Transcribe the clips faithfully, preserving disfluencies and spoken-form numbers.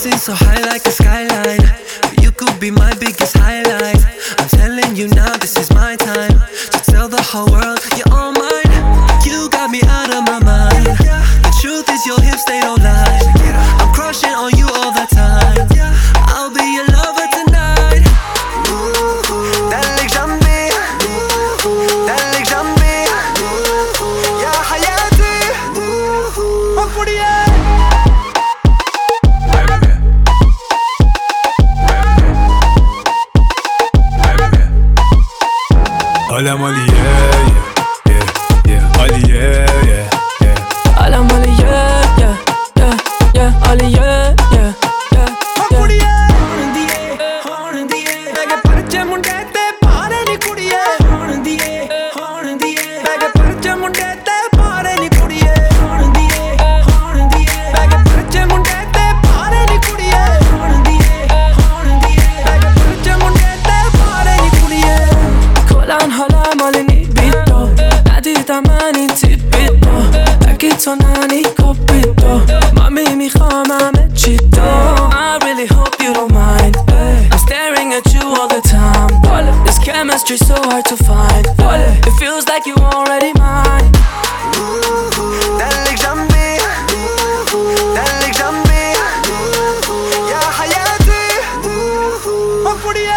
dancing so high like a skyline. You could be my biggest highlight. I'm telling you now, this is my time to tell the whole world you're all mine. You got me out of my mind. The truth is your hips, they don't lie. I'm crushing on you all the time. I'll be your lover tonight. دلك جنبي دلك جنبي يا حياتي أقولي Hola Molly, yeah, yeah, yeah, yeah, Ollie, yeah, yeah, yeah. Hola Molly, yeah, yeah, yeah, yeah, Ollie, yeah, yeah, yeah, yeah. ਹੁਣ ਦੀਏ ਹੁਣ ਦੀਏ ਮੈਂ ਕਿ ਪਰਚੇ ਮੁੰਡੇ ਤੇ ਪਾਰੇ ਨੀ ਕੁੜੀਏ ਹੁਣ ਦੀਏ ਹੁਣ ਦੀਏ ਮੈਂ ਕਿ ਪਰਚੇ ਮੁੰਡੇ ਤੇ ਪਾਰੇ ਨੀ ਕੁੜੀਏ ਹੁਣ ਦੀਏ ਹੁਣ ਦੀਏ ਮੈਂ ਕਿ ਪਰਚੇ ਮੁੰਡੇ ਤੇ ਪਾਰੇ ਨੀ ਕੁੜੀਏ ਹੁਣ ਦੀਏ ਹੁਣ ਦੀਏ ਮੈਂ ਕਿ ਪਰਚੇ ਮੁੰਡੇ ਤੇ ਪਾਰੇ ਨੀ ਕੁੜੀਏ کلن حالم حال نیبیدو ندیدم من این تیپی دو اگه تو ننی کپی دو مامی میخوام همه چی دو I really hope you don't mind I'm staring at you all the time This chemistry so hard to find It feels like you already mine دلك جنبي دلك جنبي يا حياتي أقولي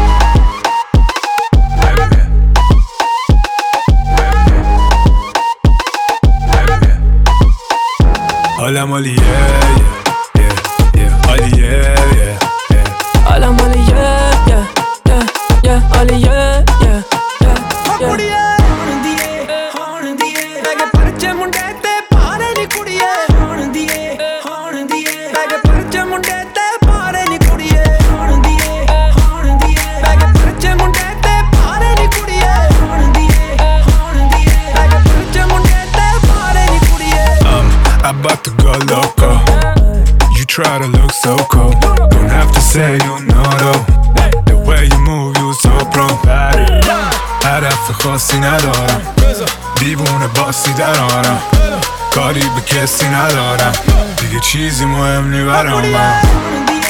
Hola Molly, yeah, yeah, yeah, yeah, Ollie, yeah, yeah, yeah. Hola Molly, yeah, yeah, yeah, yeah, Ollie, yeah, yeah, yeah, yeah. ਹੁਣ ਦੀਏ ਹੁਣ ਦੀਏ ਮੈਂ ਕਿ ਪਰਚੇ ਮੁੰਡੇ ਤੇ ਪਾਰੇ ਨੀ ਕੁੜੀਏ ਹੁਣ ਦੀਏ ਹੁਣ ਦੀਏ ਮੈਂ ਕਿ ਪਰਚੇ ਮੁੰਡੇ ਤੇ ਪਾਰੇ ਨੀ ਕੁੜੀਏ ਹੁਣ ਦੀਏ ਹੁਣ ਦੀਏ ਮੈਂ ਕਿ ਪਰਚੇ ਮੁੰਡੇ ਤੇ ਪਾਰੇ ਨੀ ਕੁੜੀਏ ਹੁਣ ਦੀਏ ਹੁਣ ਦੀਏ ਮੈਂ ਕਿ ਪਰਚੇ ਮੁੰਡੇ ਤੇ ਪਾਰੇ ਨੀ ਕੁੜੀਏ Um, I'm about to go loco. You try to look so cold. Don't have to say you know though. The way you move, you so pro. هدف خاصی ندارم دیوونه باسی در آرم کاری به کسی ندارم دیگه چیزی مهم نی برام من